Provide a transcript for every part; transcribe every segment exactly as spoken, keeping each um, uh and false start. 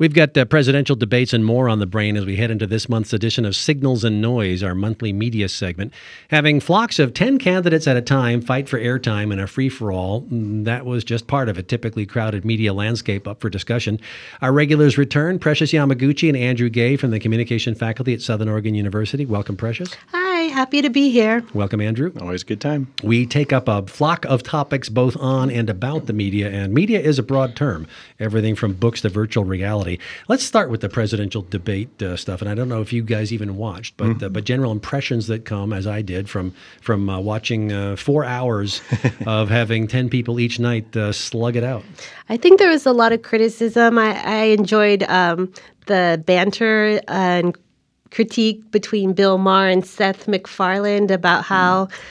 We've got uh, presidential debates and more on the brain as we head into this month's edition of Signals and Noise, our monthly media segment. Having flocks of ten candidates at a time fight for airtime in a free-for-all, that was just part of a typically crowded media landscape up for discussion. Our regulars return, Precious Yamaguchi and Andrew Gay from the Communication Faculty at Southern Oregon University. Welcome, Precious. Hi, happy to be here. Welcome, Andrew. Always a good time. We take up a flock of topics both on and about the media, and media is a broad term, everything from books to virtual reality. Let's start with the presidential debate uh, stuff, and I don't know if you guys even watched, but mm-hmm. uh, but general impressions that come, as I did, from from uh, watching uh, four hours of having ten people each night uh, slug it out. I think there was a lot of criticism. I, I enjoyed um, the banter and critique between Bill Maher and Seth MacFarlane about how mm.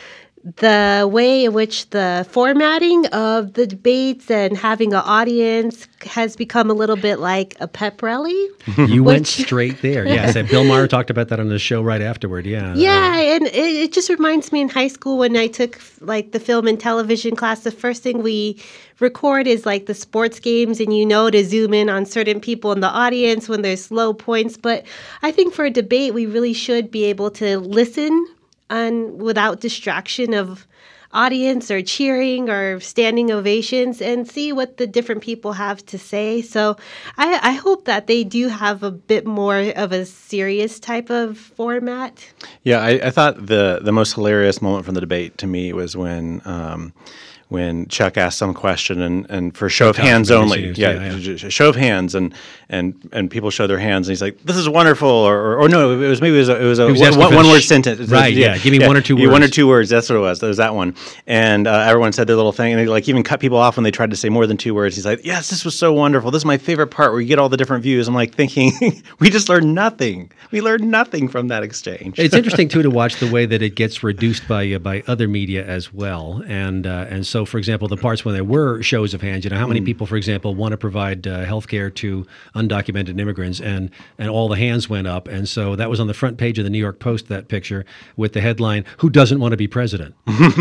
the way in which the formatting of the debates and having an audience has become a little bit like a pep rally. You which, went straight there. Yes, and Bill Maher talked about that on the show right afterward. Yeah. Yeah, uh, and it, it just reminds me in high school when I took like the film and television class, the first thing we record is like the sports games, and you know to zoom in on certain people in the audience when there's low points. But I think for a debate, we really should be able to listen and without distraction of audience or cheering or standing ovations and see what the different people have to say. So I, I hope that they do have a bit more of a serious type of format. Yeah, I, I thought the, the most hilarious moment from the debate to me was when um, when Chuck asked some question and, and for show of hands only. Yeah, yeah, yeah, show of hands and and and people show their hands and he's like, "This is wonderful," or or, or no, it was maybe it was a, it was a was one, one word sentence. Right? Yeah, yeah. Give me yeah, one or two yeah, words. One or two words. That's what it was. There was that one, and uh, everyone said their little thing, and they like even cut people off when they tried to say more than two words. He's like, "Yes, this was so wonderful. This is my favorite part where you get all the different views." I'm like thinking, we just learned nothing. We learned nothing from that exchange. It's interesting too to watch the way that it gets reduced by uh, by other media as well, and uh, and so for example, the parts when there were shows of hands, you know, how many mm. people, for example, want to provide uh, health care to undocumented immigrants, and and all the hands went up, and so that was on the front page of the New York Post, that picture with the headline, "Who doesn't want to be president?"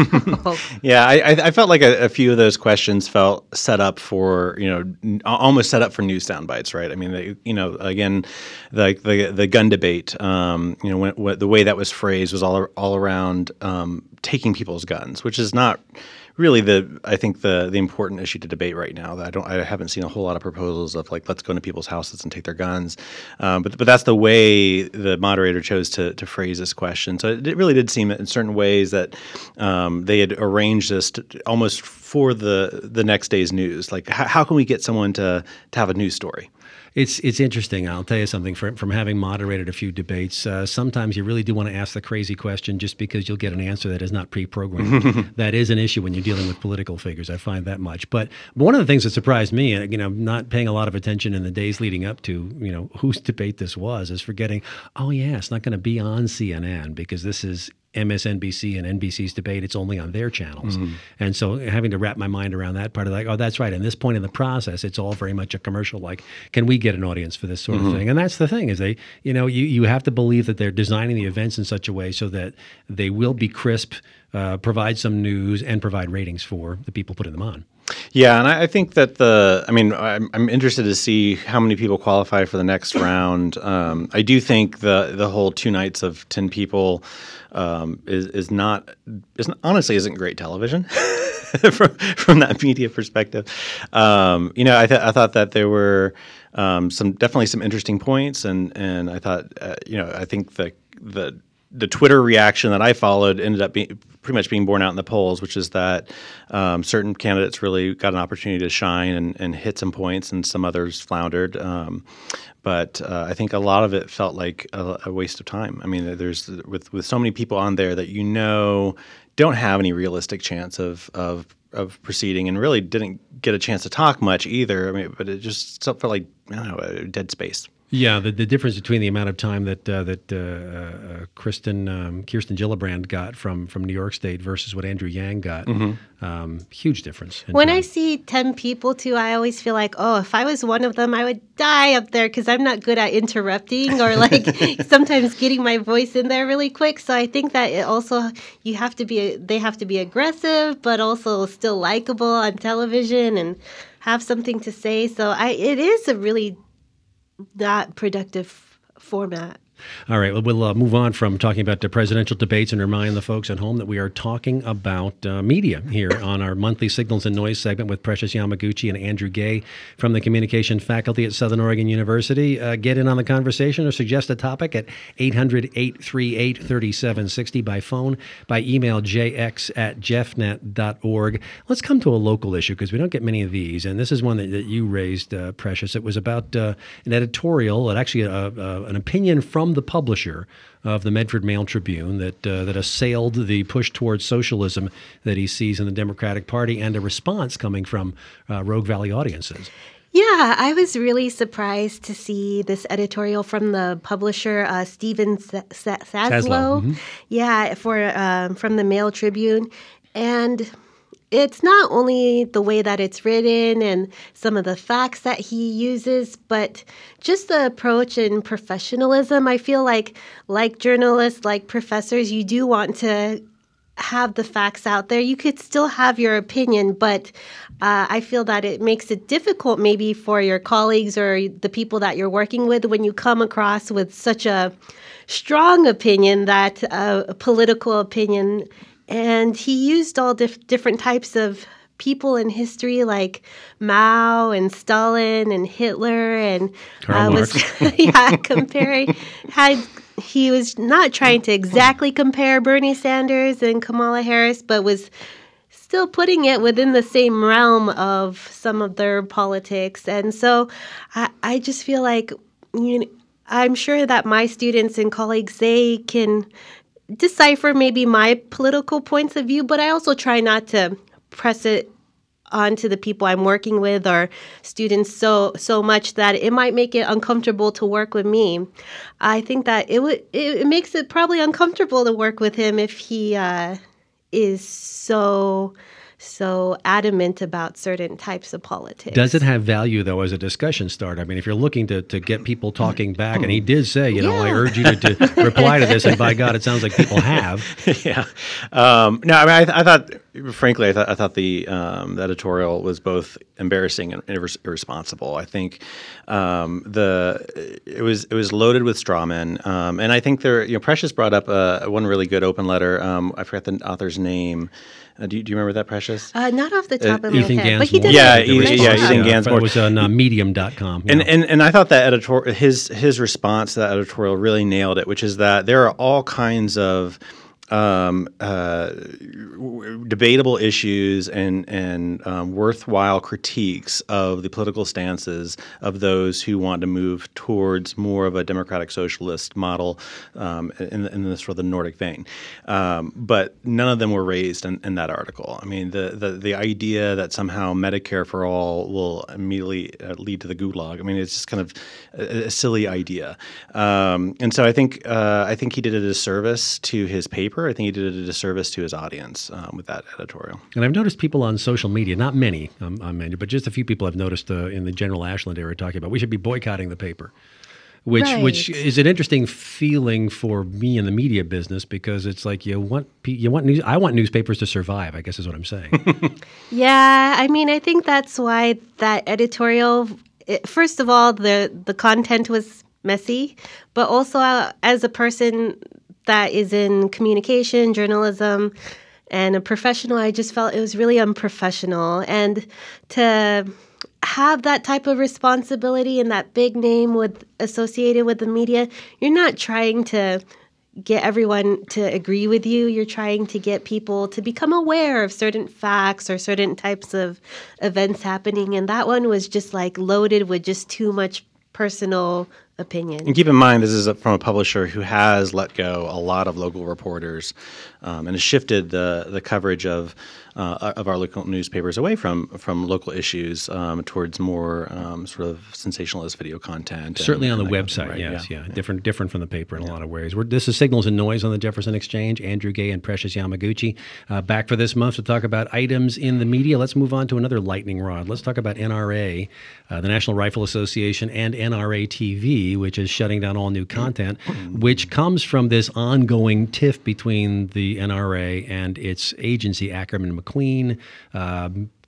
Yeah, I, I felt like a, a few of those questions felt set up for, you know, n- almost set up for news sound bites, right? I mean, they, you know, again, the the, the gun debate, um, you know, when, when, the way that was phrased was all all around um, taking people's guns, which is not really the I think the the important issue to debate right now. I don't I haven't seen a whole lot of proposals of like, let's go into people's houses and take their guns, um, but but that's the way the moderator chose to to phrase this question. So it, it really did seem in certain ways that um, they had arranged this to, almost for the the next day's news. Like how, how can we get someone to to have a news story? It's it's interesting. I'll tell you something. From, from having moderated a few debates, uh, sometimes you really do want to ask the crazy question just because you'll get an answer that is not pre-programmed. That is an issue when you're dealing with political figures. I find that much. But one of the things that surprised me, and you know, not paying a lot of attention in the days leading up to, you know, whose debate this was, is forgetting, oh yeah, it's not going to be on C N N because this is M S N B C and N B C's debate. It's only on their channels. Mm-hmm. And so having to wrap my mind around that part of like, oh, that's right. And this point in the process, it's all very much a commercial. Like, can we get an audience for this sort mm-hmm. of thing? And that's the thing is they, you know, you, you have to believe that they're designing the events in such a way so that they will be crisp, uh, provide some news, and provide ratings for the people putting them on. Yeah, and I, I think that the, I mean, I'm, I'm interested to see how many people qualify for the next round. Um, I do think the the whole two nights of ten people um, is is not, is honestly isn't great television from from that media perspective. Um, you know, I th- I thought that there were um, some definitely some interesting points, and and I thought uh, you know I think the the the Twitter reaction that I followed ended up being pretty much being borne out in the polls, which is that um, certain candidates really got an opportunity to shine and, and hit some points, and some others floundered. Um, but uh, I think a lot of it felt like a, a waste of time. I mean, there's with with so many people on there that you know don't have any realistic chance of of of proceeding, and really didn't get a chance to talk much either. I mean, but it just felt like, I don't know, a dead space. Yeah, the, the difference between the amount of time that uh, that uh, uh, Kristen um, Kirsten Gillibrand got from, from New York State versus what Andrew Yang got, mm-hmm. um, huge difference. When time. I see ten people too, I always feel like, oh, if I was one of them, I would die up there because I'm not good at interrupting or like sometimes getting my voice in there really quick. So I think that it also you have to be they have to be aggressive, but also still likable on television and have something to say. So I it is a really not productive format. All right, well, we'll uh, move on from talking about the presidential debates and remind the folks at home that we are talking about uh, media here on our monthly Signals and Noise segment with Precious Yamaguchi and Andrew Gay from the communication faculty at Southern Oregon University. Uh, get in on the conversation or suggest a topic at eight hundred, eight three eight, three seven six zero by phone, by email jx at jeffnet dot org. Let's come to a local issue because we don't get many of these, and this is one that, that you raised, uh, Precious. It was about uh, an editorial, actually a, a, an opinion from the publisher of the Medford Mail Tribune that uh, that assailed the push towards socialism that he sees in the Democratic Party, and a response coming from uh, Rogue Valley audiences. Yeah, I was really surprised to see this editorial from the publisher, uh, Stephen Sa- Sa- Saslow. Saslow, mm-hmm. Yeah, for um, from the Mail Tribune, and it's not only the way that it's written and some of the facts that he uses, but just the approach and professionalism. I feel like, like journalists, like professors, you do want to have the facts out there. You could still have your opinion, but uh, I feel that it makes it difficult maybe for your colleagues or the people that you're working with when you come across with such a strong opinion, that uh, a political opinion. And he used all dif- different types of people in history, like Mao and Stalin and Hitler, and Karl uh, was yeah comparing. Had he was not trying to exactly compare Bernie Sanders and Kamala Harris, but was still putting it within the same realm of some of their politics. And so, I, I just feel like, you know, I'm sure that my students and colleagues, they can decipher maybe my political points of view, but I also try not to press it onto the people I'm working with or students so so much that it might make it uncomfortable to work with me. I think that it would it, it makes it probably uncomfortable to work with him if he uh, is so so adamant about certain types of politics. Does it have value, though, as a discussion starter? I mean, if you're looking to, to get people talking back, and he did say, you know, Yeah. I urge you to, to reply to this, and by God, it sounds like people have. yeah. Um, no, I mean, I, th- I thought, frankly, I thought I thought the, um, the editorial was both embarrassing and irres- irresponsible. I think um, the it was it was loaded with straw men, um, and I think there, you know, Precious brought up uh, one really good open letter. Um, I forgot the author's name. Uh, do, you, do you remember that, Precious? Uh, not off the top of my Ethan head, but he Gansmore. did. Yeah, a Ethan- great yeah, job. Ethan Gansmore. It was on uh, medium dot com. And, and and I thought that editorial, his his response to that editorial really nailed it, which is that there are all kinds of um, uh, w- debatable issues and and um, worthwhile critiques of the political stances of those who want to move towards more of a democratic socialist model um, in, in the sort of the Nordic vein. Um, but none of them were raised in, in that article. I mean, the, the the idea that somehow Medicare for all will immediately uh, lead to the gulag. I mean, it's just kind of a, a silly idea. Um, and so I think uh, I think he did a disservice to his paper. I think he did a disservice to his audience um, with that editorial. And I've noticed people on social media, not many, um, um, but just a few people I've noticed uh, in the General Ashland area talking about we should be boycotting the paper, which Right. which is an interesting feeling for me in the media business because it's like you want pe- you want news. I want newspapers to survive, I guess is what I'm saying. Yeah, I mean, I think that's why that editorial, it, first of all, the, the content was messy, but also uh, as a person that is in communication, journalism, and a professional, I just felt it was really unprofessional. And to have that type of responsibility and that big name with associated with the media, you're not trying to get everyone to agree with you. You're trying to get people to become aware of certain facts or certain types of events happening. And that one was just like loaded with just too much personal opinion. And keep in mind, this is a, from a publisher who has let go a lot of local reporters um, and has shifted the the coverage of uh, of our local newspapers away from from local issues um, towards more um, sort of sensationalist video content. Certainly and, on the and that website, kind of thing, right? yes, yeah. Different different from the paper in a lot of ways. We're, this is Signals and Noise on the Jefferson Exchange. Andrew Gay and Precious Yamaguchi uh, back for this month to talk about items in the media. Let's move on to another lightning rod. Let's talk about N R A, uh, the National Rifle Association, and N R A T V, which is shutting down all new content, which comes from this ongoing tiff between the N R A and its agency, Ackerman McQueen. Um,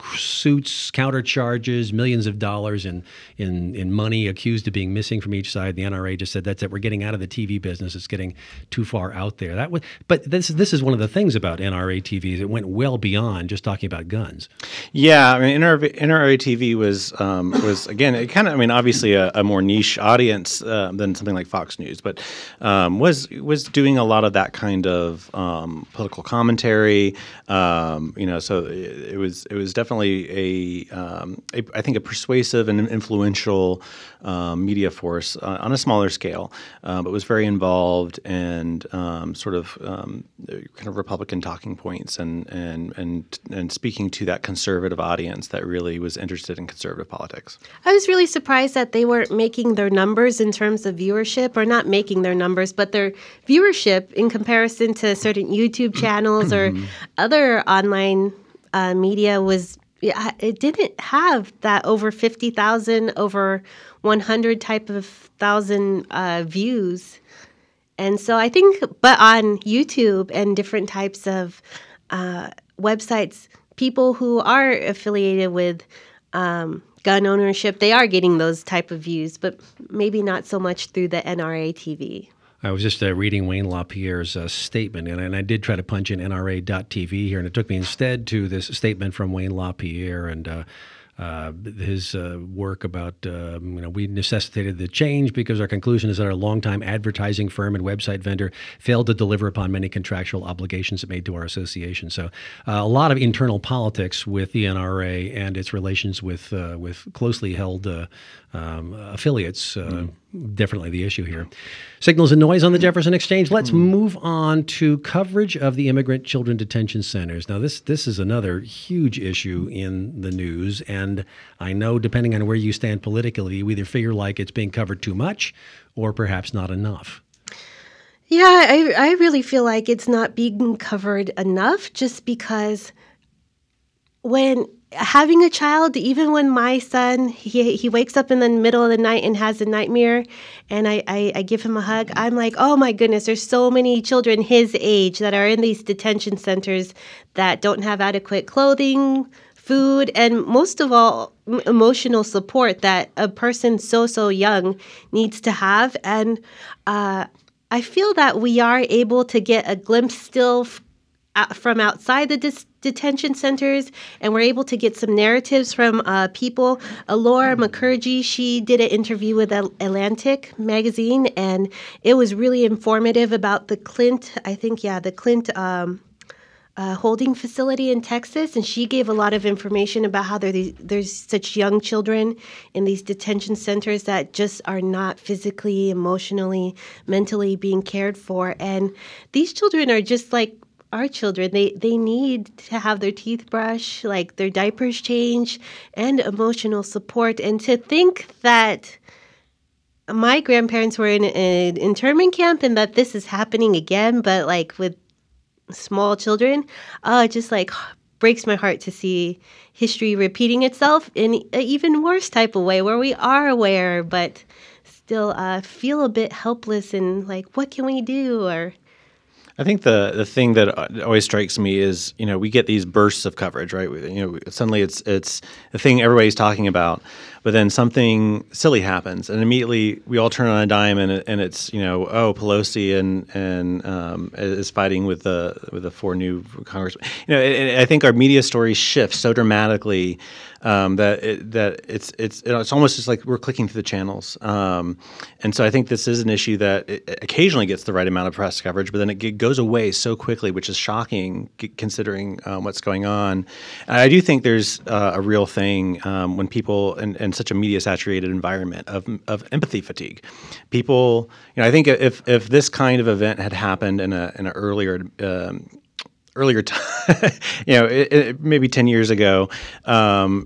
suits, counter charges, millions of dollars in, in in money, accused of being missing from each side. The N R A just said that's it. We're getting out of the T V business. It's getting too far out there. That was, but this this is one of the things about N R A T Vs. It went well beyond just talking about guns. Yeah, I mean, N R A T V was um, was again, it kind of, I mean, obviously a, a more niche audience uh, than something like Fox News, but um, was was doing a lot of that kind of um, political commentary. Um, you know, so it, it was it was definitely a, um, a I think a persuasive and influential um, media force uh, on a smaller scale, uh, but was very involved and um, sort of um, kind of Republican talking points and and and and speaking to that conservative audience that really was interested in conservative politics. I was really surprised that they weren't making their numbers in terms of viewership, or not making their numbers, but their viewership in comparison to certain YouTube channels or other online uh, media was. Yeah, it didn't have that over fifty thousand, over one hundred type of thousand uh, views. And so I think, but on YouTube and different types of uh, websites, people who are affiliated with um, gun ownership, they are getting those type of views, but maybe not so much through the N R A T V. I was just uh, reading Wayne LaPierre's uh, statement, and, and I did try to punch in N R A dot T V here, and it took me instead to this statement from Wayne LaPierre and uh, uh, his uh, work about, uh, you know, we necessitated the change because our conclusion is that our longtime advertising firm and website vendor failed to deliver upon many contractual obligations it made to our association. So uh, a lot of internal politics with the N R A and its relations with uh, with closely held uh, um, affiliates. Uh, mm. Definitely the issue here. Signals and noise on the Jefferson Exchange. Let's mm. move on to coverage of the immigrant children detention centers. Now, this this is another huge issue in the news, and I know depending on where you stand politically, you either figure like it's being covered too much or perhaps not enough. Yeah, I, I really feel like it's not being covered enough, just because when having a child, even when my son, he he wakes up in the middle of the night and has a nightmare, and I, I, I give him a hug, I'm like, oh my goodness, there's so many children his age that are in these detention centers that don't have adequate clothing, food, and most of all, m- emotional support that a person so, so young needs to have. And uh, I feel that we are able to get a glimpse still f- from outside the dis- detention centers, and we're able to get some narratives from uh, people. Alora Mukherjee, she did an interview with Atlantic magazine, and it was really informative about the Clint, I think, yeah, the Clint um, uh, holding facility in Texas, and she gave a lot of information about how there these, there's such young children in these detention centers that just are not physically, emotionally, mentally being cared for, and these children are just like our children. They they need to have their teeth brushed, like their diapers changed, and emotional support. And to think that my grandparents were in an internment camp and that this is happening again, but like with small children, uh, just like breaks my heart to see history repeating itself in an even worse type of way, where we are aware but still uh, feel a bit helpless and like, what can we do? Or I think the the thing that always strikes me is, you know, we get these bursts of coverage, right? You know, suddenly it's it's the thing everybody's talking about, but then something silly happens, and immediately we all turn on a dime, and and it's, you know, oh, Pelosi and and um, is fighting with the with the four new congressmen. You know, it, I think our media stories shift so dramatically um, that it, that it's it's it's almost just like we're clicking through the channels, um, and so I think this is an issue that it occasionally gets the right amount of press coverage, but then it goes away so quickly, which is shocking considering um, what's going on. And I do think there's uh, a real thing um, when people in, in such a media saturated environment of of empathy fatigue. People, you know, I think if if this kind of event had happened in a in an earlier um, earlier time, you know, it, it, maybe ten years ago, um,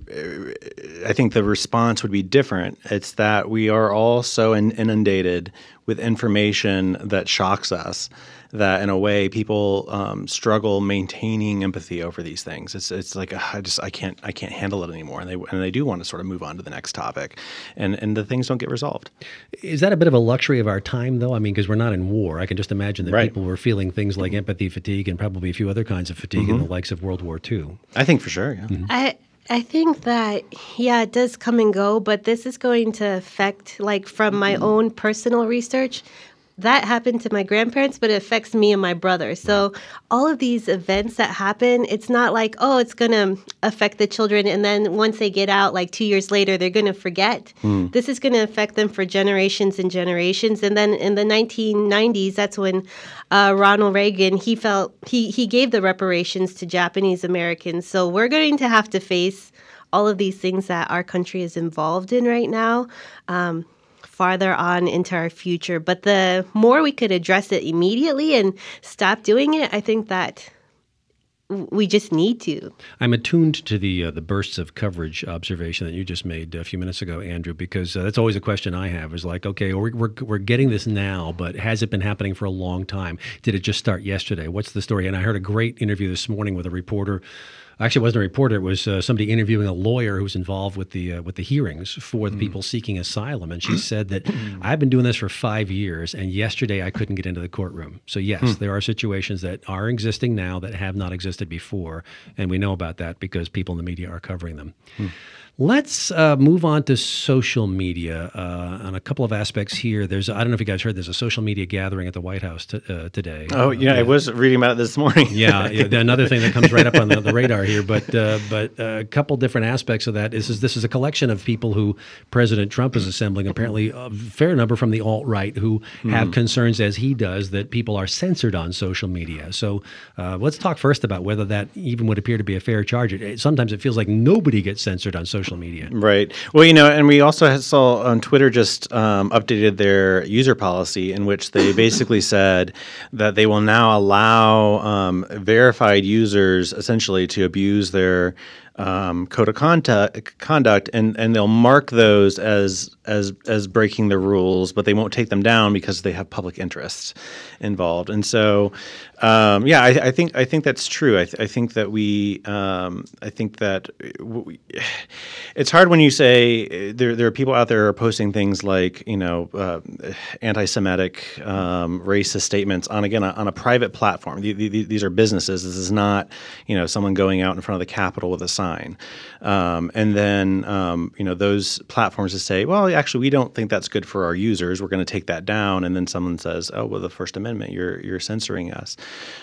I think the response would be different. It's that we are all so in, inundated with information that shocks us, that in a way people um, struggle maintaining empathy over these things. It's it's like uh, I just I can't I can't handle it anymore, and they and they do want to sort of move on to the next topic, and and the things don't get resolved. Is that a bit of a luxury of our time, though? I mean, because we're not in war. I can just imagine that right. people were feeling things like empathy fatigue and probably a few other kinds of fatigue mm-hmm. in the likes of World War Two. I think for sure. Yeah. Mm-hmm. I I think that, yeah, it does come and go, but this is going to affect, like, from my own personal research. That happened to my grandparents, but it affects me and my brother. So all of these events that happen, it's not like, oh, it's going to affect the children, and then once they get out, like two years later, they're going to forget. Mm. This is going to affect them for generations and generations. And then in the nineteen nineties, that's when uh, Ronald Reagan, he felt, he, he gave the reparations to Japanese Americans. So we're going to have to face all of these things that our country is involved in right now. Um, farther on into our future. But the more we could address it immediately and stop doing it, I think that we just need to. I'm attuned to the uh, the bursts of coverage observation that you just made a few minutes ago, Andrew, because uh, that's always a question I have is like, okay, we're, we're, we're getting this now, but has it been happening for a long time? Did it just start yesterday? What's the story? And I heard a great interview this morning with a reporter. Actually, it wasn't a reporter. It was uh, somebody interviewing a lawyer who's involved with the uh, with the hearings for the mm. people seeking asylum. And she said that I've been doing this for five years, and yesterday I couldn't get into the courtroom. So yes, mm. there are situations that are existing now that have not existed before, and we know about that because people in the media are covering them. Mm. Let's uh, move on to social media uh, on a couple of aspects here. There's, I don't know if you guys heard, there's a social media gathering at the White House t- uh, today. Oh, yeah, uh, yeah, I was reading about it this morning. yeah, yeah, another thing that comes right up on the, the radar here. But uh, but uh, a couple different aspects of that. This is this is a collection of people who President Trump is assembling. Apparently, a fair number from the alt-right who mm. have concerns, as he does, that people are censored on social media. So uh, let's talk first about whether that even would appear to be a fair charge. It, sometimes it feels like nobody gets censored on social media. Right. Well, you know, and we also saw on Twitter just um, updated their user policy in which they basically said that they will now allow um, verified users essentially to abuse their um, code of conduct, conduct and, and they'll mark those as as as breaking the rules, but they won't take them down because they have public interests involved. And so, um, yeah, I, I think I think that's true. I, th- I think that we, um, I think that we, it's hard when you say there there are people out there who are posting things like you know uh, anti-Semitic, um, racist statements on again on a private platform. The, the, these are businesses. This is not you know someone going out in front of the Capitol with a sign. Um, and then um, you know those platforms to say, well, actually, we don't think that's good for our users. We're going to take that down. And then someone says, oh, well, the First Amendment, you're you're censoring us.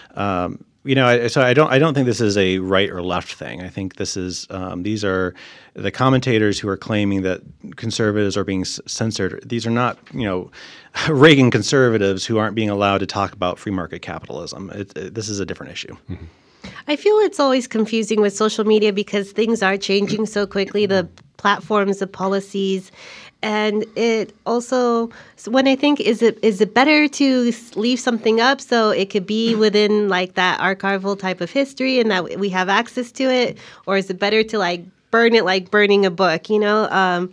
Um, you know, I, so I don't I don't think this is a right or left thing. I think this is um, these are the commentators who are claiming that conservatives are being censored. These are not you know Reagan conservatives who aren't being allowed to talk about free market capitalism. It, it, this is a different issue. Mm-hmm. I feel it's always confusing with social media because things are changing so quickly, the platforms, the policies. And it also, when I think, is it is it better to leave something up so it could be within like that archival type of history and that we have access to it? Or is it better to like burn it like burning a book, you know? Um,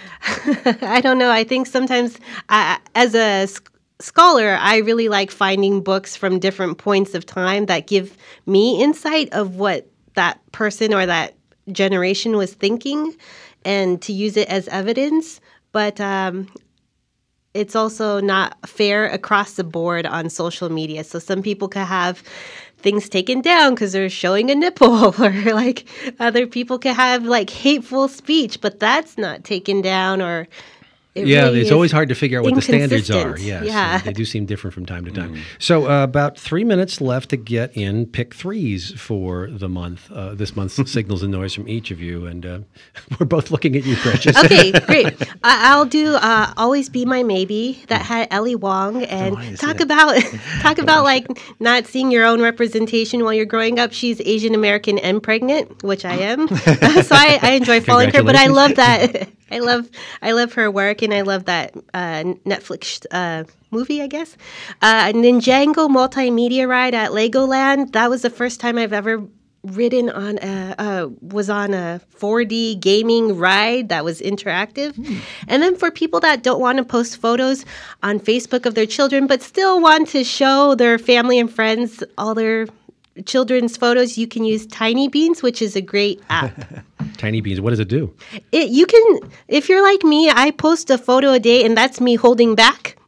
I don't know. I think sometimes I, as a scholar, I really like finding books from different points of time that give me insight of what that person or that generation was thinking and to use it as evidence. But um, it's also not fair across the board on social media. So some people could have things taken down because they're showing a nipple, or like other people could have like hateful speech, but that's not taken down. Or It yeah, really it's always hard to figure out what the standards are. inconsistent. Yes, Yeah. they do seem different from time to time. So uh, about three minutes left to get in pick threes for the month. Uh, this month's signals and noise from each of you, and uh, we're both looking at you, Precious. Okay, great. I- I'll do uh, "Always Be My Maybe" that had Ellie Wong, and wanna see talk it. about talk about like not seeing your own representation while you're growing up. She's Asian American and pregnant, which I am, so I, I enjoy following her. But I love that. I love I love her work, and I love that uh, Netflix uh, movie, I guess. Uh, Ninjago multimedia ride at Legoland. That was the first time I've ever ridden on a uh, was on a four D gaming ride that was interactive. Mm. And then for people that don't want to post photos on Facebook of their children, but still want to show their family and friends all their children's photos, you can use Tiny Beans, which is a great app. Tiny Beans, what does it do? It, you can, if you're like me, I post a photo a day, and that's me holding back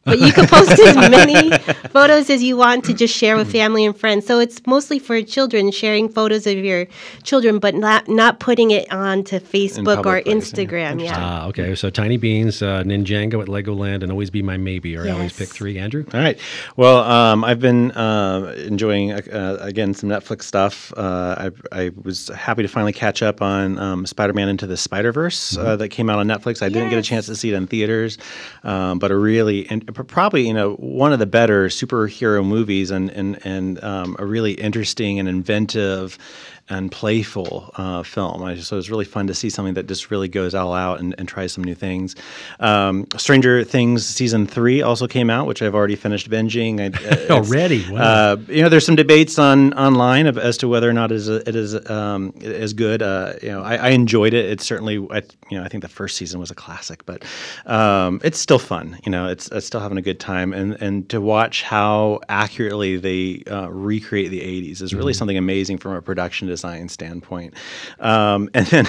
But you can post as many photos as you want to just share with family and friends. So it's mostly for children, sharing photos of your children, but not not putting it onto Facebook or place, yeah. Instagram. Yeah. Ah, okay. So Tiny Beans, uh, Ninjago at Legoland, and Always Be My Maybe are Yes. Allie's pick three. Andrew? All right. Well, um, I've been uh, enjoying, uh, again, some Netflix stuff. Uh, I, I was happy to finally catch up on um, Spider-Man Into the Spider-Verse uh, that came out on Netflix. I didn't get a Yes. chance to see it in theaters, um, but a really, and probably, you know, one of the better superhero movies and, and, and um, a really interesting and inventive and playful uh, film. I just, so it was really fun to see something that just really goes all out and, and tries some new things. Um, Stranger Things season three also came out, which I've already finished binging. I, it's, Already? Wow. Uh, you know, there's some debates on online of, as to whether or not it is, it is um, it is good. Uh, you know, I, I enjoyed it. It's certainly, I, you know, I think the first season was a classic, but um, it's still fun. You know, it's, it's still having a good time, and and to watch how accurately they uh, recreate the eighties is really Mm-hmm. something amazing from a production design standpoint. Um, and then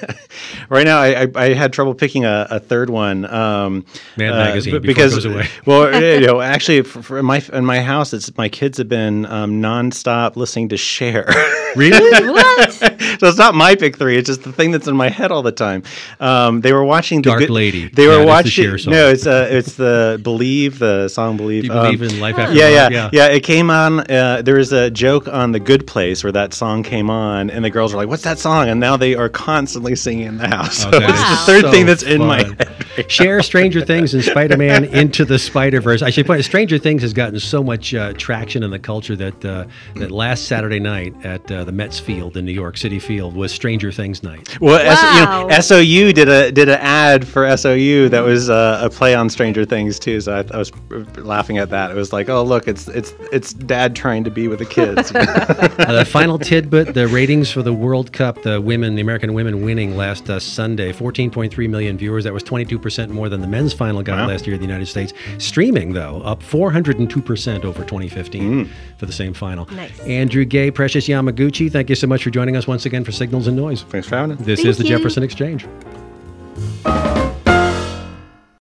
right now, I, I, I had trouble picking a, a third one. Um, Mad uh, Magazine, b- before it because goes away. well, you know, actually, for, for my in my house, it's my kids have been um, nonstop listening to Cher. Really? What? So it's not my pick three. It's just the thing that's in my head all the time. Um, they were watching the Dark good, Lady. They were Yeah, that's the watching. Cher song. No, it's uh, it's the Believe, the song Believe. Do you believe Um, in life after yeah, yeah, love? yeah, It came on. Uh, there was a joke on The Good Place where that song came on, and the girls were like, "What's that song?" And now they are constantly singing in the house. So Oh, that it's is the Wow. third so thing that's in my fun. head. Right Share Stranger Things and Spider-Man Into the Spider-Verse. I should point out, Stranger Things has gotten so much uh, traction in the culture that uh, that last Saturday night at uh, the Mets Field in New York City Field was Stranger Things night. Well, S- you know, Wow. S O U did a did an ad for S O U that was uh, a play on Stranger Things too. So I, I was laughing at that. It was like, oh look, it's it's it's Dad trying to be with the kids. Uh, the final tidbit: the ratings for the World Cup, the women, the American women winning last uh, Sunday, fourteen point three million viewers. That was twenty-two percent more than the men's final got Wow. last year in the United States. Streaming, though, up four hundred two percent over twenty fifteen for the same final. Nice. Andrew Gay, Precious Yamaguchi, thank you so much for joining us once again for Signals and Noise. Thanks for having us. This Thank is the you. Jefferson Exchange.